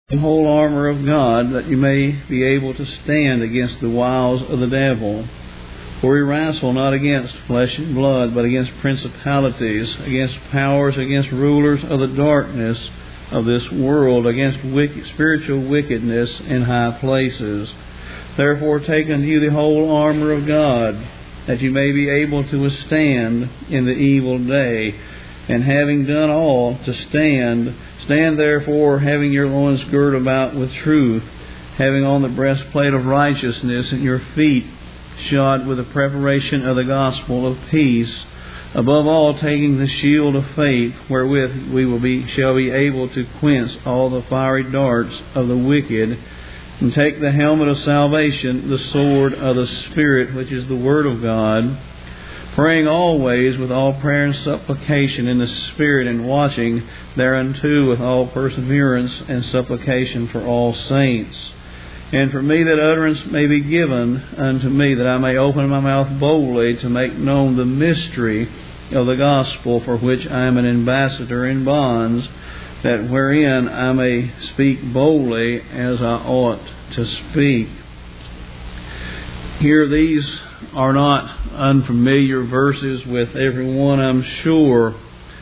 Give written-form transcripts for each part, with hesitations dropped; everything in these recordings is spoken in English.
The whole armor of God, that you may be able to stand against the wiles of the devil. For we wrestle not against flesh and blood, but against principalities, against powers, against rulers of the darkness of this world, against spiritual wickedness in high places. Therefore take unto you the whole armor of God, that you may be able to withstand in the evil day. And having done all, to stand, stand therefore, having your loins girt about with truth, having on the breastplate of righteousness, and your feet shod with the preparation of the gospel of peace. Above all, taking the shield of faith, wherewith shall be able to quench all the fiery darts of the wicked, and take the helmet of salvation, the sword of the Spirit, which is the word of God, praying always with all prayer and supplication in the Spirit, and watching thereunto with all perseverance and supplication for all saints. And for me that utterance may be given unto me, that I may open my mouth boldly to make known the mystery of the gospel, for which I am an ambassador in bonds, that wherein I may speak boldly as I ought to speak. Here, these are not unfamiliar verses with everyone, I'm sure.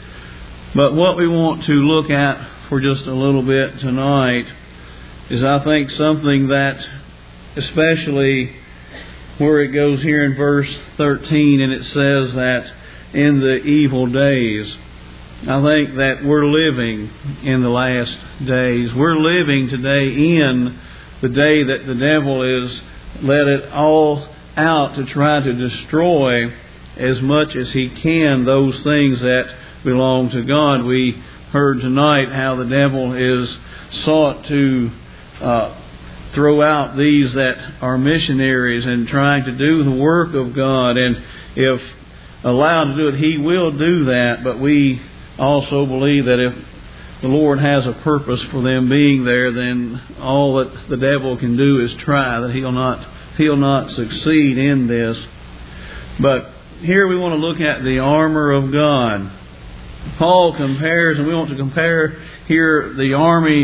But what we want to look at for just a little bit tonight is, I think, something that, especially where it goes here in verse 13, and it says that in the evil days. I think that we're living in the last days. We're living today in the day that the devil is let it all out to try to destroy as much as he can those things that belong to God. We heard tonight how the devil is sought to throw out these that are missionaries and trying to do the work of God. And if allowed to do it, he will do that. But we also believe that if the Lord has a purpose for them being there, then all that the devil can do is try, that he'll not succeed in this. But here we want to look at the armor of God. Paul compares, and we want to compare here the army,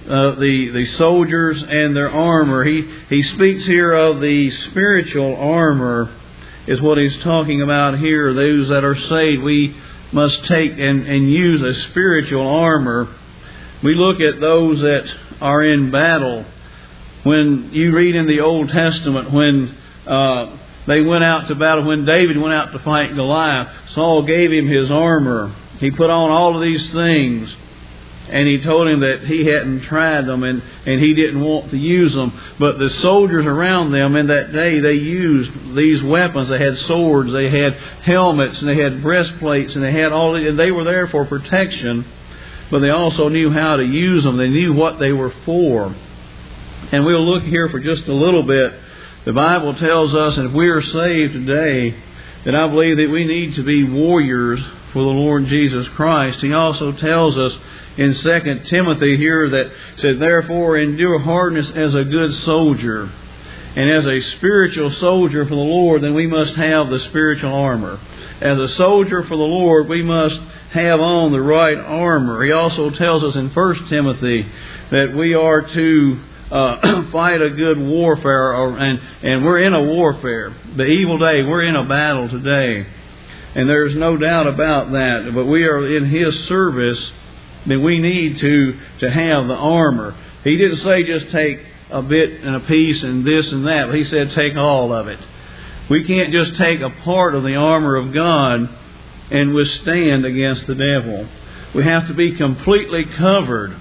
the soldiers and their armor. He speaks here of the spiritual armor, is what he's talking about here. Those that are saved, we must take and use a spiritual armor. We look at those that are in battle. When you read in the Old Testament, when they went out to battle, when David went out to fight Goliath, Saul gave him his armor. He put on all of these things, and he told him that he hadn't tried them and he didn't want to use them. But the soldiers around them in that day, they used these weapons. They had swords, they had helmets, and they had breastplates, and they had all. And they were there for protection, but they also knew how to use them. They knew what they were for. And we'll look here for just a little bit. The Bible tells us, and if we are saved today, that I believe that we need to be warriors for the Lord Jesus Christ. He also tells us in 2 Timothy here that said, therefore endure hardness as a good soldier. And as a spiritual soldier for the Lord, then we must have the spiritual armor. As a soldier for the Lord, we must have on the right armor. He also tells us in 1 Timothy that we are to fight a good warfare, and we're in a warfare. The evil day, we're in a battle today. And there's no doubt about that. But we are in His service, then we need to have the armor. He didn't say just take a bit and a piece and this and that. He said take all of it. We can't just take a part of the armor of God and withstand against the devil. We have to be completely covered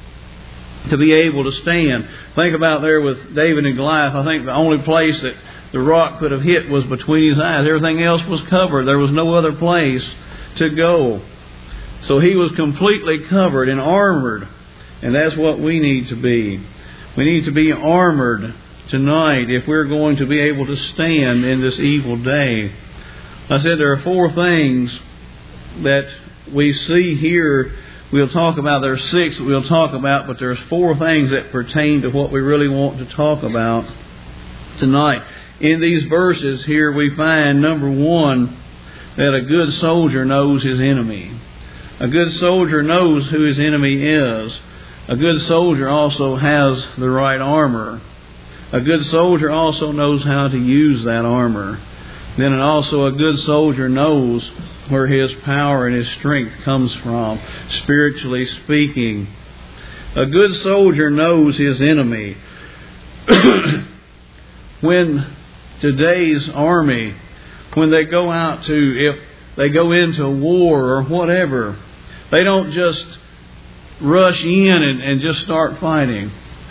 to be able to stand. Think about there with David and Goliath. I think the only place that the rock could have hit was between his eyes. Everything else was covered. There was no other place to go. So he was completely covered and armored. And that's what we need to be. We need to be armored tonight if we're going to be able to stand in this evil day. I said there are 4 things that we see here. We'll talk about, there are 6 that we'll talk about, but there's 4 things that pertain to what we really want to talk about tonight. In these verses here we find, number 1, that a good soldier knows his enemy. A good soldier knows who his enemy is. A good soldier also has the right armor. A good soldier also knows how to use that armor. Then also a good soldier knows where his power and his strength comes from, spiritually speaking. A good soldier knows his enemy. When today's army, when they go out if they go into war or whatever, they don't just rush in and just start fighting.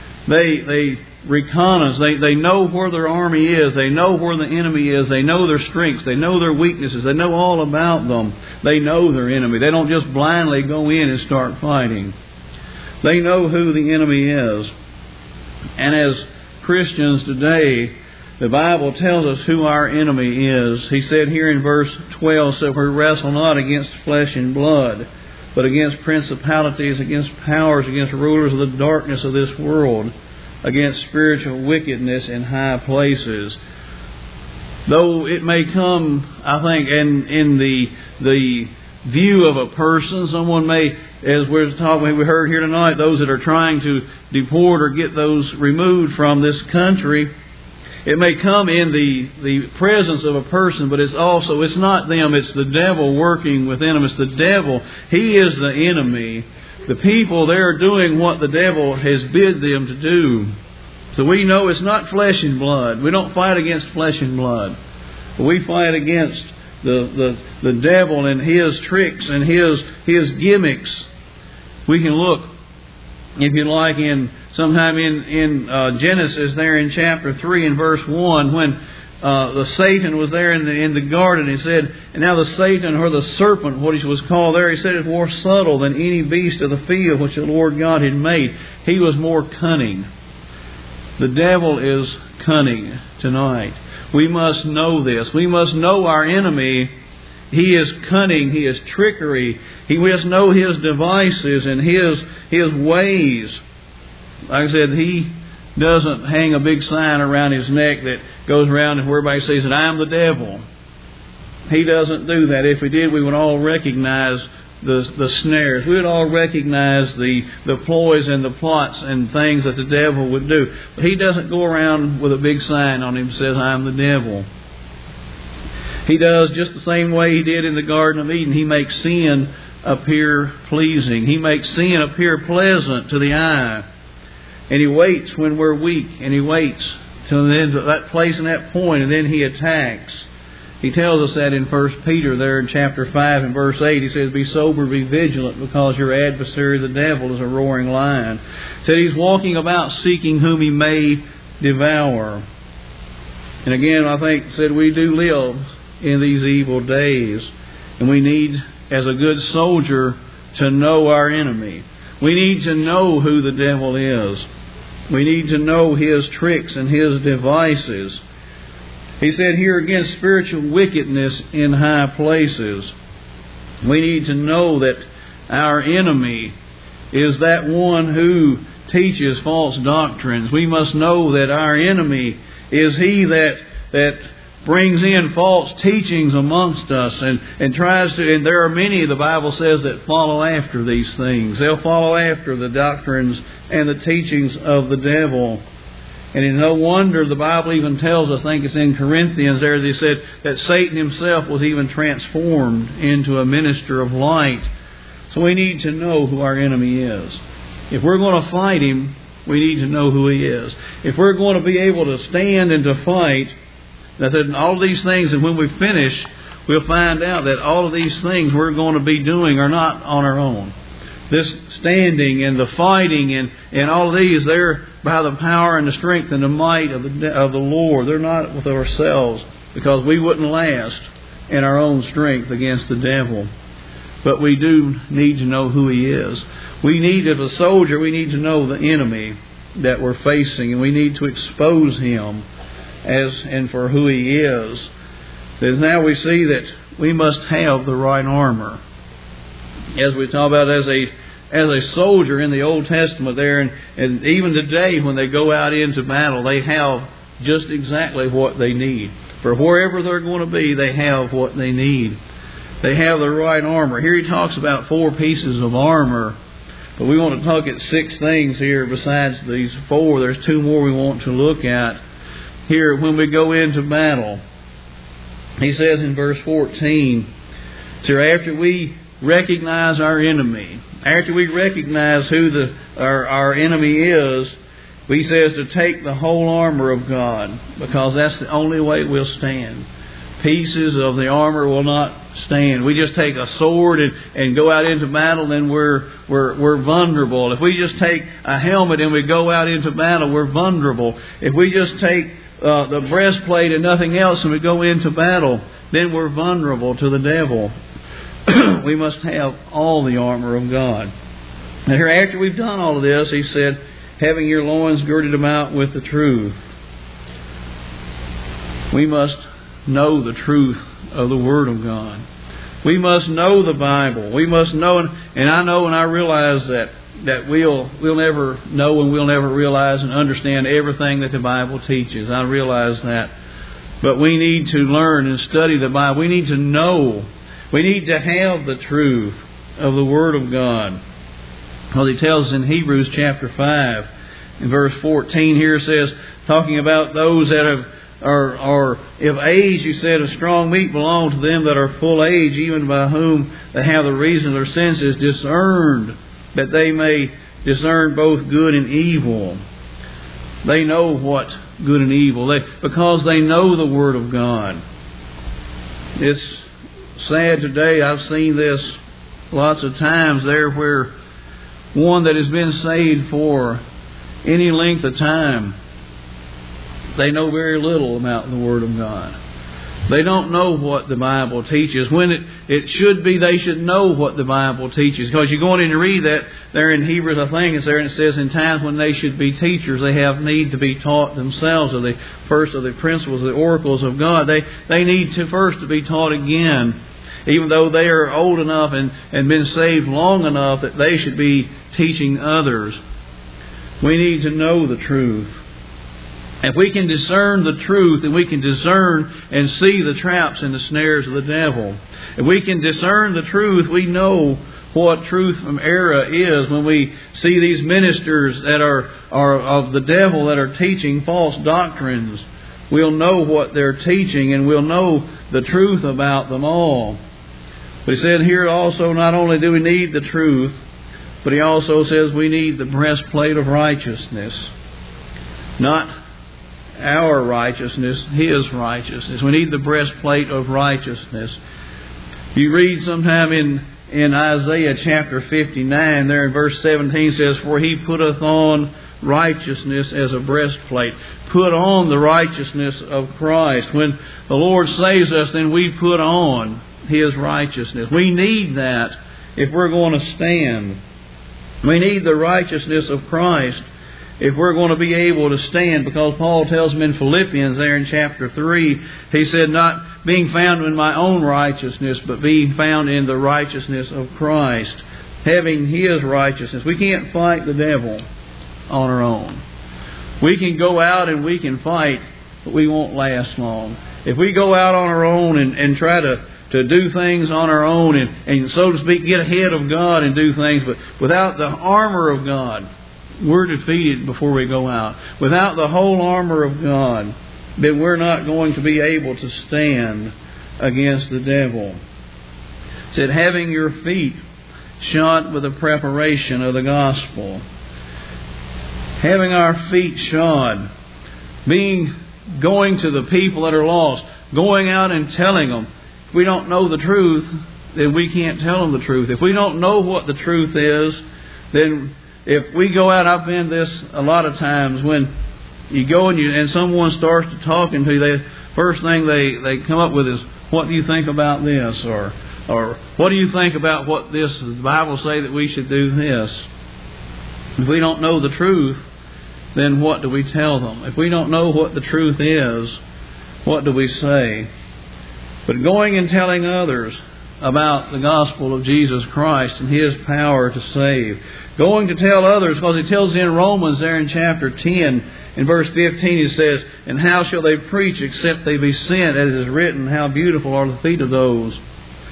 They reconnaissance. They know where their army is. They know where the enemy is. They know their strengths. They know their weaknesses. They know all about them. They know their enemy. They don't just blindly go in and start fighting. They know who the enemy is. And as Christians today, the Bible tells us who our enemy is. He said here in verse 12, "So we wrestle not against flesh and blood, but against principalities, against powers, against rulers of the darkness of this world, against spiritual wickedness in high places." Though it may come, I think, in the view of a person, someone may, as we heard here tonight, those that are trying to deport or get those removed from this country, it may come in the presence of a person, but it's not them, it's the devil working within them. It's the devil. He is the enemy. The people, they're doing what the devil has bid them to do. So we know it's not flesh and blood. We don't fight against flesh and blood. We fight against the devil and his tricks and his gimmicks. We can look, if you like, sometime in Genesis there in chapter 3 and verse 1, when the Satan was there in the garden. He said, "And now the Satan, or the serpent, what he was called there, he said, is more subtle than any beast of the field which the Lord God had made." He was more cunning. The devil is cunning tonight. We must know this. We must know our enemy. He is cunning. He is trickery. We must know his devices and his ways. Like I said, he doesn't hang a big sign around his neck that goes around and where everybody says that "I am the devil." He doesn't do that. If he did, we would all recognize the snares. We would all recognize the ploys and the plots and things that the devil would do. But he doesn't go around with a big sign on him that says "I am the devil." He does just the same way he did in the Garden of Eden. He makes sin appear pleasing. He makes sin appear pleasant to the eye. And he waits when we're weak, and he waits till then to that place and that point, and then he attacks. He tells us that in 1 Peter there in chapter 5 and verse 8. He says, "Be sober, be vigilant, because your adversary the devil is a roaring lion." He said he's walking about seeking whom he may devour. And again, I think said we do live in these evil days, and we need, as a good soldier, to know our enemy. We need to know who the devil is. We need to know his tricks and his devices. He said here again, spiritual wickedness in high places. We need to know that our enemy is that one who teaches false doctrines. We must know that our enemy is he that brings in false teachings amongst us and tries to, and there are many, the Bible says, that follow after these things. They'll follow after the doctrines and the teachings of the devil. And in no wonder the Bible even tells us, I think it's in Corinthians there, they said that Satan himself was even transformed into a minister of light. So we need to know who our enemy is. If we're going to fight him, we need to know who he is. If we're going to be able to stand and to fight, I said all of these things, and when we finish, we'll find out that all of these things we're going to be doing are not on our own. This standing and the fighting and all of these, they're by the power and the strength and the might of the Lord. They're not with ourselves, because we wouldn't last in our own strength against the devil. But we do need to know who he is. We need, as a soldier, we need to know the enemy that we're facing, and we need to expose him and for who he is. Then now we see that we must have the right armor. As we talk about as a soldier in the Old Testament there, and even today when they go out into battle, they have just exactly what they need. For wherever they're going to be, they have what they need. They have the right armor. Here he talks about 4 pieces of armor But we want to talk at 6 things here besides these 4. There's 2 more we want to look at here when we go into battle. He says in verse 14, so after we recognize our enemy, after we recognize who our enemy is, he says to take the whole armor of God, because that's the only way we'll stand. Pieces of the armor will not stand. We just take a sword and go out into battle, then we're vulnerable. If we just take a helmet and we go out into battle, we're vulnerable. If we just take the breastplate and nothing else and we go into battle, then we're vulnerable to the devil. We must have all the armor of God. And here, after we've done all of this, he said, having your loins girded about with the truth. We must know the truth of the Word of God. We must know the Bible. We must know, and I know and I realize that we'll never know and we'll never realize and understand everything that the Bible teaches. I realize that. But we need to learn and study the Bible. We need to know. We need to have the truth of the Word of God. Well, he tells us in Hebrews chapter 5, in verse 14 here says, talking about those that are of age, he said, of strong meat belong to them that are full age, even by whom they have the reason of their senses discerned, that they may discern both good and evil. They know what good and evil, because they know the Word of God. It's sad today, I've seen this lots of times there, where one that has been saved for any length of time, they know very little about the Word of God. They don't know what the Bible teaches. When it should be, they should know what the Bible teaches. Because you're going in to read that there in Hebrews, I think it's there, and it says in times when they should be teachers, they have need to be taught themselves of the principles, of the oracles of God. They need to first to be taught again, even though they are old enough and been saved long enough that they should be teaching others. We need to know the truth. If we can discern the truth, and we can discern and see the traps and the snares of the devil. If we can discern the truth, we know what truth from error is. When we see these ministers that are of the devil that are teaching false doctrines, we'll know what they're teaching, and we'll know the truth about them all. But he said here also, not only do we need the truth, but he also says we need the breastplate of righteousness. Not our righteousness, His righteousness. We need the breastplate of righteousness. You read sometime in Isaiah chapter 59, there in verse 17 says, for He putteth on righteousness as a breastplate. Put on the righteousness of Christ. When the Lord saves us, then we put on His righteousness. We need that if we're going to stand. We need the righteousness of Christ if we're going to be able to stand, because Paul tells them in Philippians there in chapter 3, he said, not being found in my own righteousness, but being found in the righteousness of Christ, having His righteousness. We can't fight the devil on our own. We can go out and we can fight, but we won't last long. If we go out on our own and try to do things on our own and so to speak get ahead of God and do things, but without the armor of God, we're defeated before we go out. Without the whole armor of God, then we're not going to be able to stand against the devil. It said, having your feet shod with the preparation of the gospel. Having our feet shod. Going to the people that are lost. Going out and telling them. If we don't know the truth, then we can't tell them the truth. If we don't know what the truth is, then if we go out, I've been this a lot of times, when you go and someone starts to talking to you, first thing they come up with is, what do you think about this? Or what do you think about what this, the Bible say that we should do this? If we don't know the truth, then what do we tell them? If we don't know what the truth is, what do we say? But going and telling others about the gospel of Jesus Christ and His power to save. Going to tell others, because He tells in Romans there in chapter 10, in verse 15, He says, and how shall they preach except they be sent, as it is written, how beautiful are the feet of those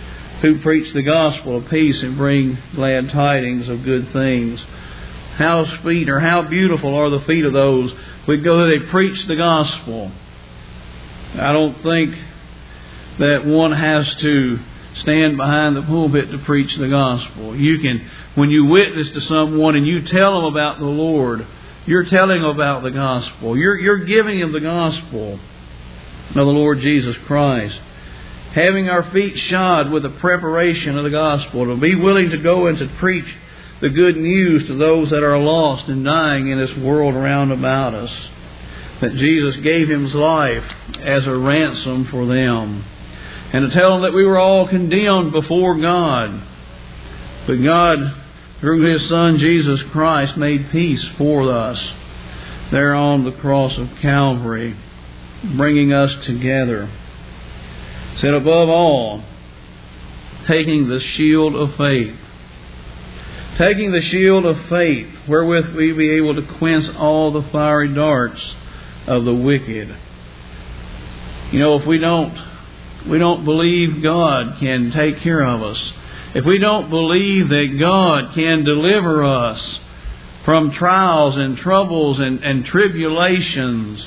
who preach the gospel of peace and bring glad tidings of good things. How sweet or how beautiful are the feet of those who go, they preach the gospel. I don't think that one has to stand behind the pulpit to preach the gospel. You can, when you witness to someone and you tell them about the Lord, you're telling them about the gospel. You're giving them the gospel of the Lord Jesus Christ. Having our feet shod with the preparation of the gospel, to be willing to go and to preach the good news to those that are lost and dying in this world around about us. That Jesus gave His life as a ransom for them. And to tell them that we were all condemned before God. But God, through His Son Jesus Christ, made peace for us there on the cross of Calvary, bringing us together. Said, above all, taking the shield of faith. Taking the shield of faith, wherewith we be able to quench all the fiery darts of the wicked. You know, if we don't believe God can take care of us, if we don't believe that God can deliver us from trials and troubles and tribulations,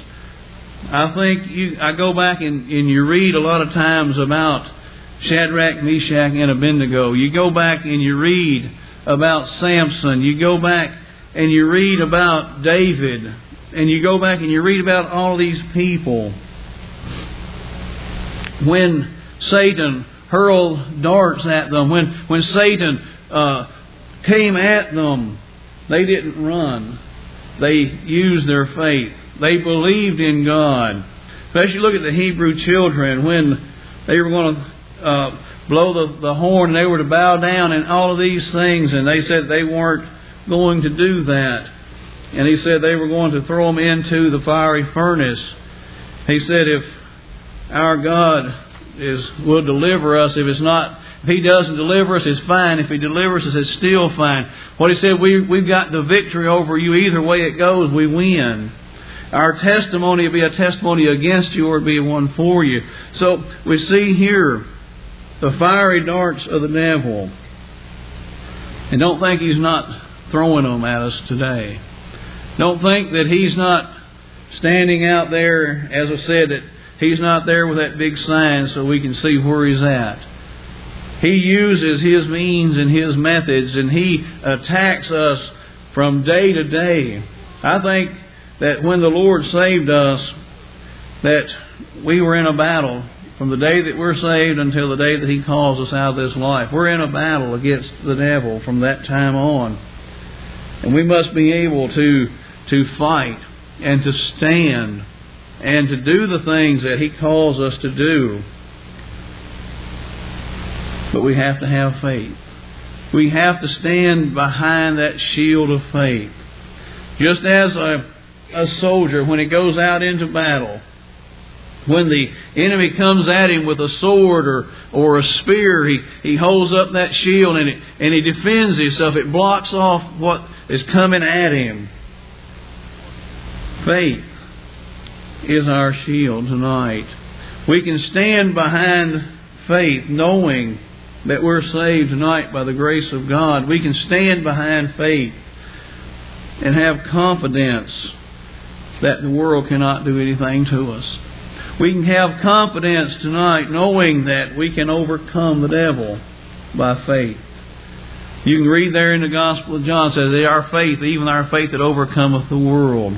I go back and you read a lot of times about Shadrach, Meshach, and Abednego. You go back and you read about Samson. You go back and you read about David. And you go back and you read about all these people. When Satan hurled darts at them, when Satan came at them, they didn't run. They used their faith. They believed in God. Especially look at the Hebrew children when they were going to blow the horn and they were to bow down and all of these things, and they said they weren't going to do that. And He said they were going to throw them into the fiery furnace. He said if our God will deliver us, if He doesn't deliver us, it's fine. If He delivers us, it's still fine. What He said, we've got the victory over you. Either way it goes, we win. Our testimony will be a testimony against you or it'll be one for you. So we see here the fiery darts of the devil. And don't think he's not throwing them at us today. Don't think that he's not standing out there, as I said, that he's not there with that big sign so we can see where he's at. He uses his means and his methods, and he attacks us from day to day. I think that when the Lord saved us, that we were in a battle from the day that we're saved until the day that He calls us out of this life. We're in a battle against the devil from that time on. And we must be able to fight and to stand and to do the things that He calls us to do. But we have to have faith. We have to stand behind that shield of faith. Just as a soldier, when he goes out into battle, when the enemy comes at him with a sword or a spear, he holds up that shield and he defends himself. It blocks off what is coming at him. Faith is our shield tonight. We can stand behind faith knowing that we're saved tonight by the grace of God. We can stand behind faith and have confidence that the world cannot do anything to us. We can have confidence tonight knowing that we can overcome the devil by faith. You can read there in the Gospel of John, it says, our faith, even our faith that overcometh the world.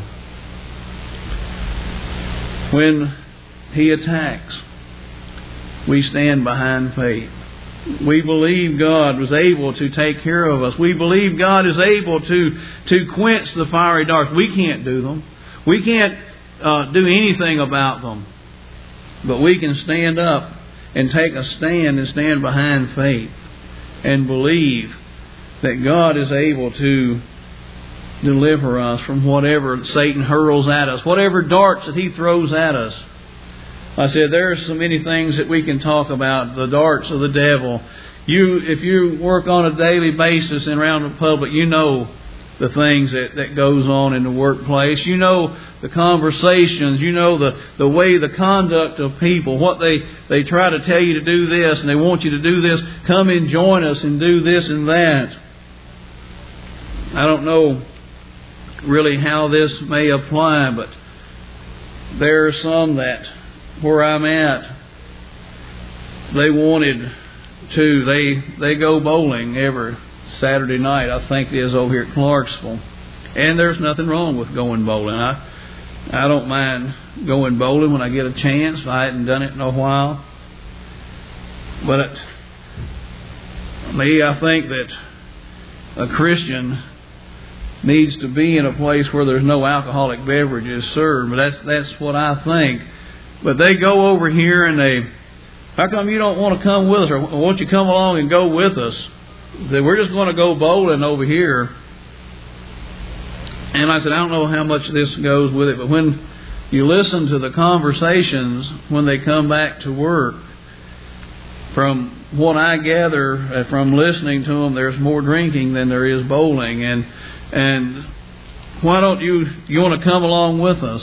When he attacks, we stand behind faith. We believe God was able to take care of us. We believe God is able to quench the fiery darts. We can't do them. We can't do anything about them. But we can stand up and take a stand and stand behind faith and believe that God is able to deliver us from whatever Satan hurls at us, whatever darts that he throws at us. I said there are so many things that we can talk about, the darts of the devil. If you work on a daily basis and around the public, you know the things that goes on in the workplace. You know the conversations. You know the way, the conduct of people. What they try to tell you to do this, and they want you to do this. Come and join us and do this and that. I don't know really how this may apply, but there are some that, where I'm at, they wanted to, they go bowling every Saturday night, I think it is, over here at Clarksville. And there's nothing wrong with going bowling. I don't mind going bowling when I get a chance. I hadn't done it in a while. But I think that a Christian needs to be in a place where there's no alcoholic beverages served. But that's what I think. But they go over here and how come you don't want to come with us? Or won't you come along and go with us? We're just going to go bowling over here. And I said, I don't know how much this goes with it, but when you listen to the conversations when they come back to work, from what I gather from listening to them, there's more drinking than there is bowling. And why don't you want to come along with us?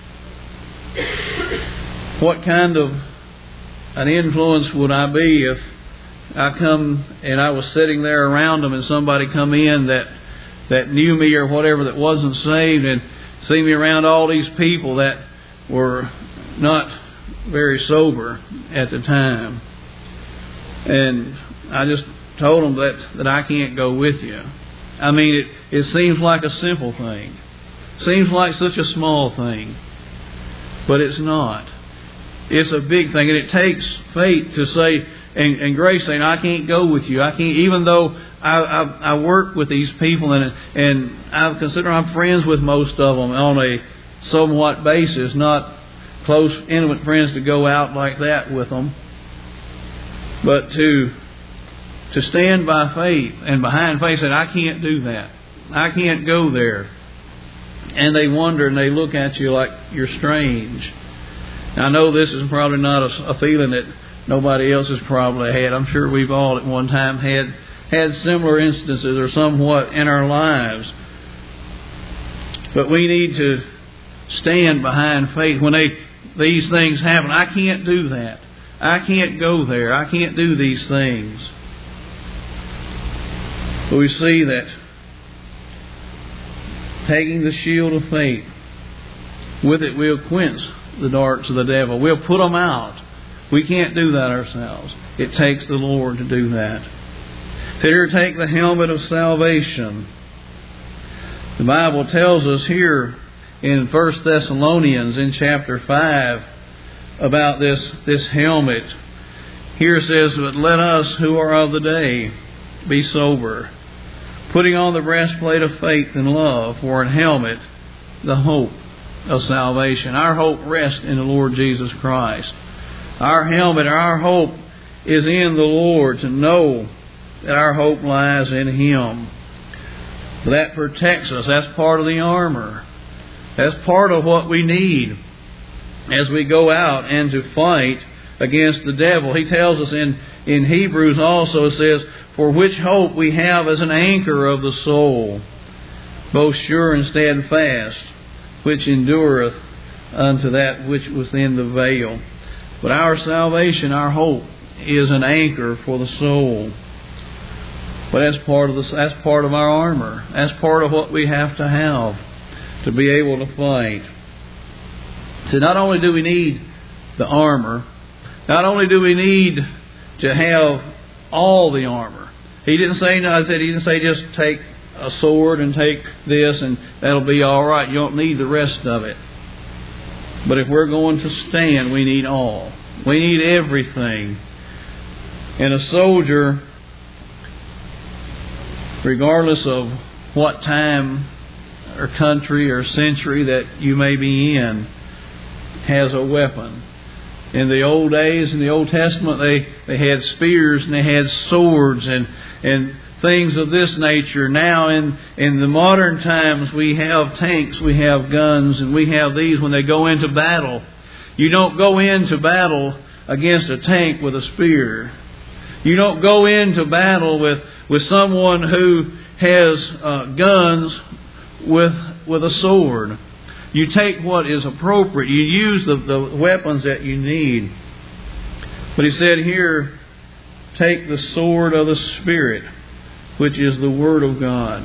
What kind of an influence would I be if I come and I was sitting there around them and somebody come in that knew me or whatever, that wasn't saved, and see me around all these people that were not very sober at the time? And I just told them that I can't go with you. I mean, it seems like a simple thing. Seems like such a small thing. But it's not. It's a big thing. And it takes faith to say, and grace saying, I can't go with you. I can't, even though I work with these people and I consider I'm friends with most of them on a somewhat basis, not close, intimate friends to go out like that with them. But to stand by faith and behind faith, said, I can't do that. I can't go there. And they wonder and they look at you like you're strange. I know this is probably not a feeling that nobody else has probably had. I'm sure we've all at one time had similar instances or somewhat in our lives. But we need to stand behind faith when these things happen. I can't do that. I can't go there. I can't do these things. But we see that taking the shield of faith, with it we'll quench the darts of the devil. We'll put them out. We can't do that ourselves. It takes the Lord to do that. So here, take the helmet of salvation. The Bible tells us here in 1 Thessalonians in chapter 5 about this helmet. Here it says, but let us who are of the day be sober, putting on the breastplate of faith and love, for an helmet, the hope of salvation. Our hope rests in the Lord Jesus Christ. Our helmet, our hope is in the Lord, to know that our hope lies in Him. That protects us. That's part of the armor. That's part of what we need as we go out and to fight against the devil. He tells us in Hebrews also, it says, for which hope we have as an anchor of the soul, both sure and steadfast, which endureth unto that which was in the veil. But our salvation, our hope, is an anchor for the soul. But that's part of our armor. That's part of what we have to be able to fight. So not only do we need the armor, not only do we need to have all the armor. He didn't say just take a sword and take this and that'll be all right. You don't need the rest of it. But if we're going to stand, we need all. We need everything. And a soldier, regardless of what time or country or century that you may be in, has a weapon. In the old days, in the Old Testament, they had spears and they had swords and things of this nature. Now in the modern times, we have tanks, we have guns, and we have these when they go into battle. You don't go into battle against a tank with a spear. You don't go into battle with someone who has guns with a sword. You take what is appropriate. You use the weapons that you need. But he said here, take the sword of the Spirit, which is the Word of God.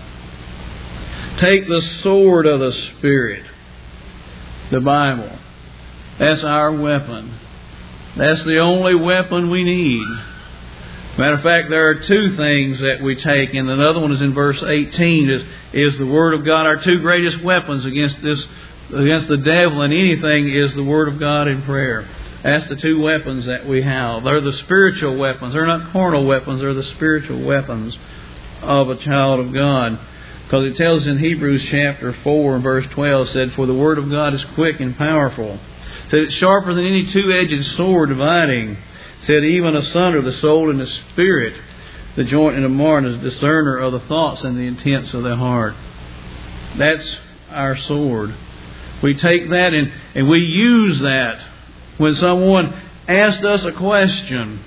Take the sword of the Spirit, the Bible. That's our weapon. That's the only weapon we need. Matter of fact, there are two things that we take, and another one is in verse 18, is the Word of God. Our two greatest weapons against the devil and anything is the Word of God and prayer. That's the two weapons that we have. They're the spiritual weapons. They're not carnal weapons. They're the spiritual weapons of a child of God. Because it tells in Hebrews chapter 4 and verse 12, said, for the Word of God is quick and powerful. Said it's sharper than any two-edged sword, dividing. Said even asunder the soul and the spirit, the joint and the marrow, and is discerner of the thoughts and the intents of the heart. That's our sword. We take that and we use that when someone asked us a question.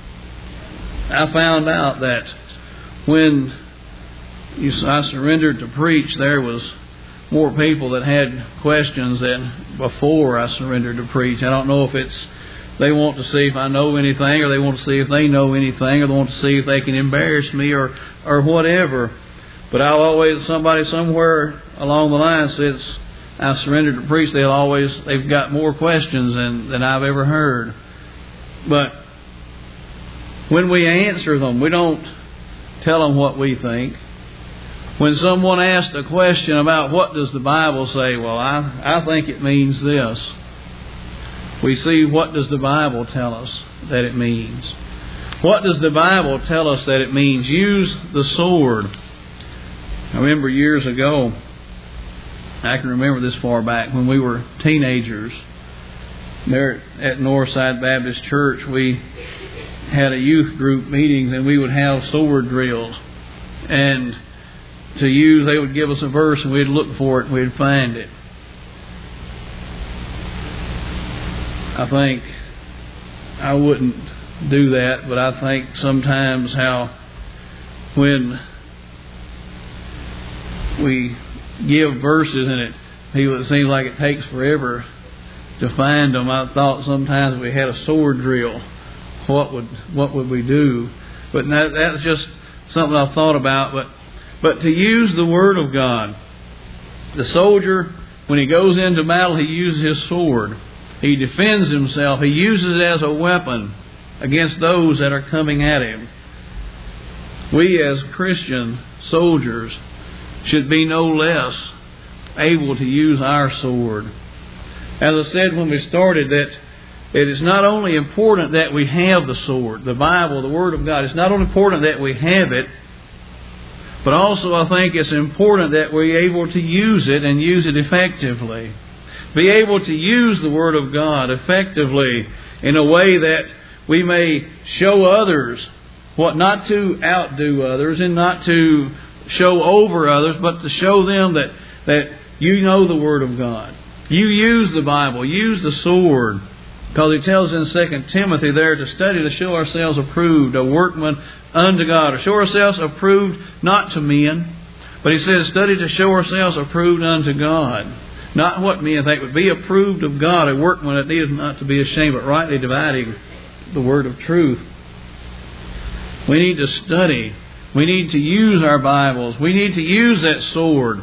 I found out that when I surrendered to preach, there was more people that had questions than before I surrendered to preach. I don't know if it's they want to see if I know anything, or they want to see if they know anything, or they want to see if they can embarrass me, or whatever. But I'll always, somebody somewhere along the line says, I surrendered to preach, they've got more questions than I've ever heard. But when we answer them, we don't tell them what we think. When someone asks a question about what does the Bible say, well, I think it means this. We see, what does the Bible tell us that it means? What does the Bible tell us that it means? Use the sword. I remember years ago, I can remember this far back, when we were teenagers, there at Northside Baptist Church, we had a youth group meetings, and we would have sword drills. And to use, they would give us a verse, and we'd look for it, and we'd find it. I think I wouldn't do that, but I think sometimes how when we give verses in it seems like it takes forever to find them. I thought sometimes if we had a sword drill, what would we do? But that's just something I thought about. But to use the Word of God, the soldier, when he goes into battle, he uses his sword. He defends himself. He uses it as a weapon against those that are coming at him. We as Christian soldiers should be no less able to use our sword. As I said when we started, that it is not only important that we have the sword, the Bible, the Word of God. It's not only important that we have it, but also I think it's important that we're able to use it and use it effectively. Be able to use the Word of God effectively in a way that we may show others what, not to outdo others and not to show over others, but to show them that you know the Word of God. You use the Bible, use the sword. Because he tells in 2 Timothy there to study to show ourselves approved, a workman unto God. Or show ourselves approved not to men, but he says study to show ourselves approved unto God. Not what men think, but be approved of God, a workman that needeth not to be ashamed, but rightly dividing the word of truth. We need to study. We need to use our Bibles. We need to use that sword.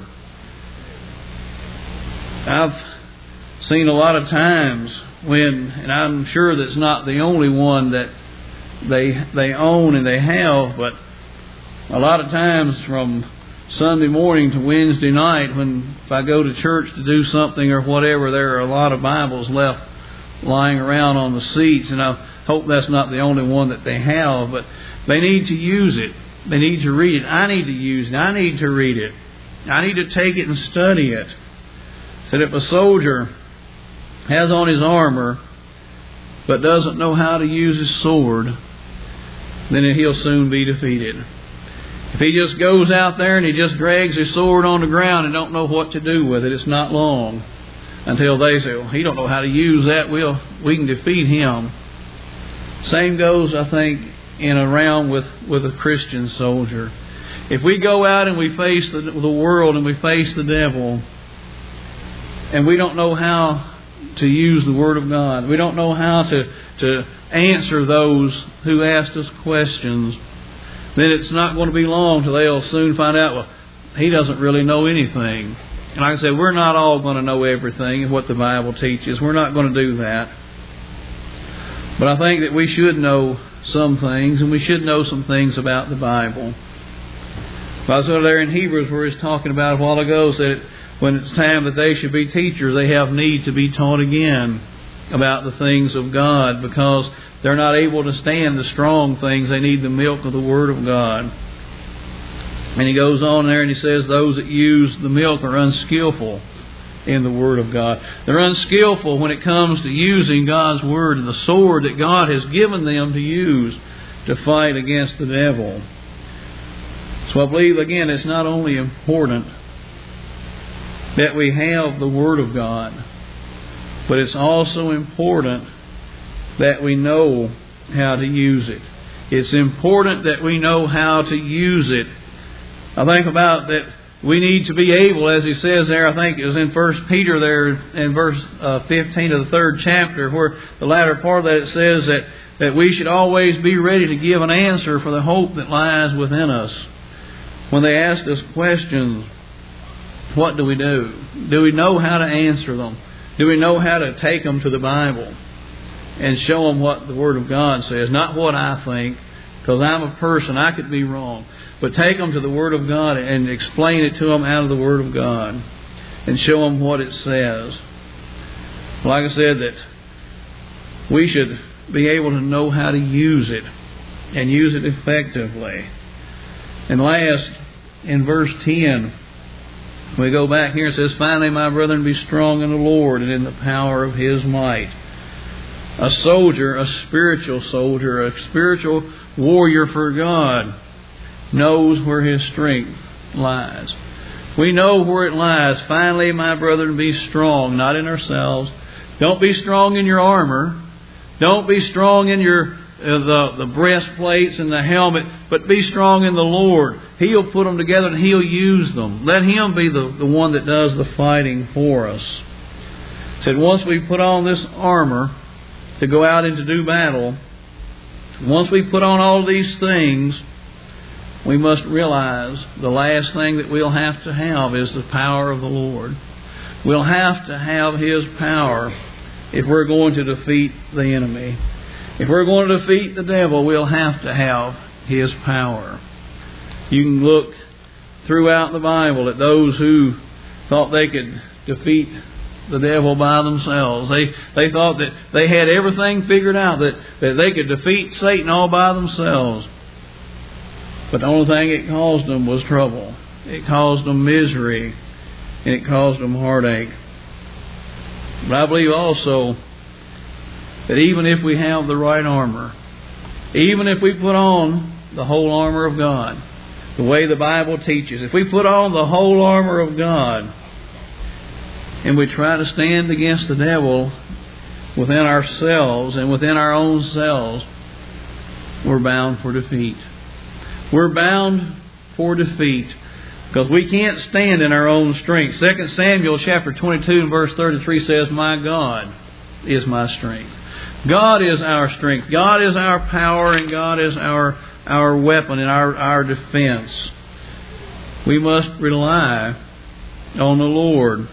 I've seen a lot of times when, and I'm sure that's not the only one that they own and they have, but a lot of times from Sunday morning to Wednesday night, if I go to church to do something or whatever, there are a lot of Bibles left lying around on the seats, and I hope that's not the only one that they have, but they need to use it. They need to read it. I need to use it. I need to read it. I need to take it and study it. So that if a soldier has on his armor but doesn't know how to use his sword, then he'll soon be defeated. If he just goes out there and he just drags his sword on the ground and don't know what to do with it, it's not long until they say, well, he don't know how to use that, we can defeat him. Same goes, I think, in a realm with a Christian soldier. If we go out and we face the world and we face the devil, and we don't know how to use the Word of God, we don't know how to answer those who ask us questions, then it's not going to be long till they'll soon find out, well, he doesn't really know anything. And like I said, we're not all going to know everything of what the Bible teaches. We're not going to do that. But I think that we should know some things, and we should know some things about the Bible. I saw there in Hebrews where he's talking about a while ago, said when it's time that they should be teachers, they have need to be taught again about the things of God, because they're not able to stand the strong things. They need the milk of the Word of God. And he goes on there and he says those that use the milk are unskillful in the Word of God. They're unskillful when it comes to using God's Word and the sword that God has given them to use to fight against the devil. So I believe, again, it's not only important that we have the Word of God, but it's also important that we know how to use it. It's important that we know how to use it. I think about that we need to be able, as he says there, I think it was in 1 Peter there in verse 15 of the 3rd chapter, where the latter part of that it says that we should always be ready to give an answer for the hope that lies within us. When they ask us questions, what do we do? Do we know how to answer them? Do we know how to take them to the Bible and show them what the Word of God says? Not what I think, because I'm a person, I could be wrong. But take them to the Word of God and explain it to them out of the Word of God and show them what it says. Like I said, that we should be able to know how to use it and use it effectively. And last, in verse 10, we go back here, it says, "Finally, my brethren, be strong in the Lord and in the power of His might." A soldier, a spiritual soldier, a spiritual warrior for God knows where his strength lies. We know where it lies. Finally, my brethren, be strong, not in ourselves. Don't be strong in your armor. Don't be strong in your the breastplates and the helmet, but be strong in the Lord. He'll put them together and He'll use them. Let Him be the one that does the fighting for us. It said once we put on this armor to go out and to do battle, once we put on all these things, we must realize the last thing that we'll have to have is the power of the Lord. We'll have to have His power if we're going to defeat the enemy. If we're going to defeat the devil, we'll have to have His power. You can look throughout the Bible at those who thought they could defeat the devil by themselves. They thought that they had everything figured out, that they could defeat Satan all by themselves. But the only thing it caused them was trouble. It caused them misery, and it caused them heartache. But I believe also that even if we have the right armor, even if we put on the whole armor of God, the way the Bible teaches, if we put on the whole armor of God and we try to stand against the devil within ourselves and within our own selves, we're bound for defeat. We're bound for defeat because we can't stand in our own strength. 2 Samuel chapter 22 and verse 33 says, "My God is my strength." God is our strength. God is our power, and God is our weapon and our defense. We must rely on the Lord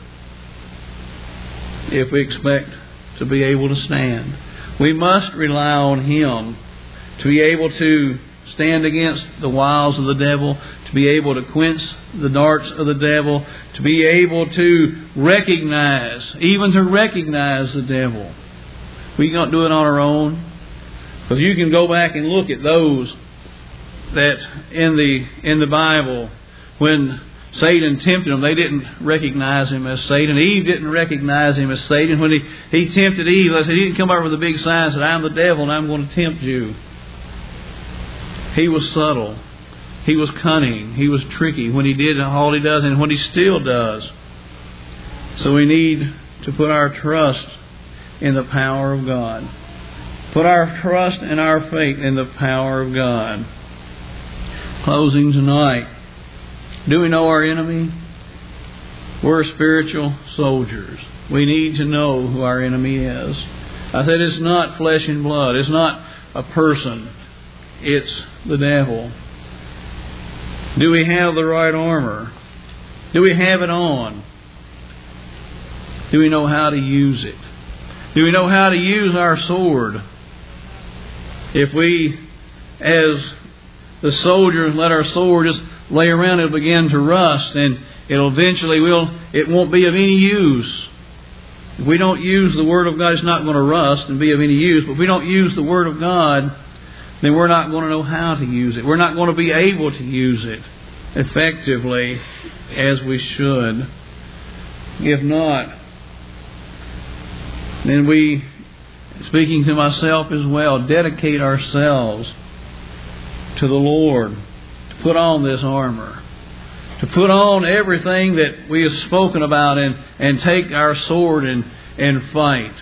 if we expect to be able to stand. We must rely on Him to be able to stand against the wiles of the devil, to be able to quench the darts of the devil, to be able to recognize the devil. We can't do it on our own. Because you can go back and look at those that in the Bible, when Satan tempted them, they didn't recognize him as Satan. Eve didn't recognize him as Satan. When he tempted Eve, he didn't come out with a big sign and said, "I'm the devil and I'm going to tempt you." He was subtle. He was cunning. He was tricky when he did all he does and what he still does. So we need to put our trust in the power of God. Put our trust and our faith in the power of God. Closing tonight, Do we know our enemy? We're spiritual soldiers. We need to know who our enemy is. I said it's not flesh and blood. It's not a person. It's the devil. Do we have the right armor? Do we have it on? Do we know how to use it? Do we know how to use our sword? If we, as the soldiers, let our sword just lay around, it'll begin to rust, and it won't be of any use. If we don't use the Word of God, it's not going to rust and be of any use. But if we don't use the Word of God, then we're not going to know how to use it. We're not going to be able to use it effectively as we should. If not, then we, speaking to myself as well, dedicate ourselves to the Lord, to put on this armor, to put on everything that we have spoken about, and take our sword and fight.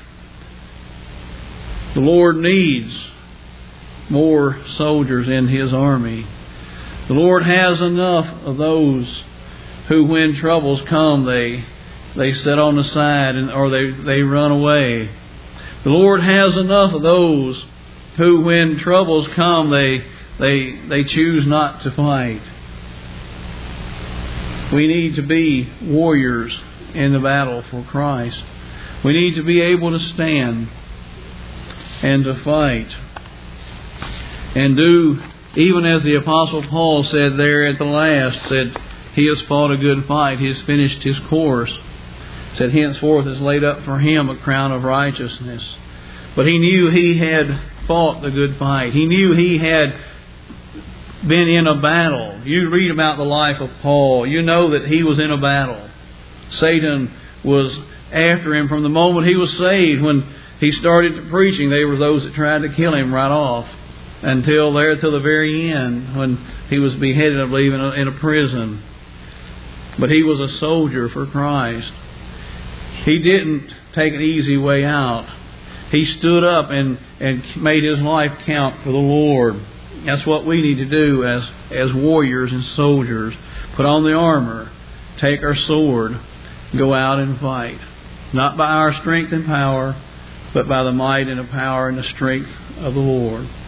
The Lord needs more soldiers in His army. The Lord has enough of those who, when troubles come, they sit on the side or they run away. The Lord has enough of those who, when troubles come, they choose not to fight. We need to be warriors in the battle for Christ. We need to be able to stand and to fight and do, even as the Apostle Paul said there at the last, said, he has fought a good fight, he has finished his course. Said, henceforth is laid up for him a crown of righteousness. But he knew he had fought the good fight. He knew he had been in a battle. You read about the life of Paul. You know that he was in a battle. Satan was after him from the moment he was saved. When he started preaching, there were those that tried to kill him right off. Until the very end, when he was beheaded, I believe, in a prison. But he was a soldier for Christ. He didn't take an easy way out. He stood up and made his life count for the Lord. That's what we need to do as warriors and soldiers. Put on the armor, take our sword, go out and fight. Not by our strength and power, but by the might and the power and the strength of the Lord.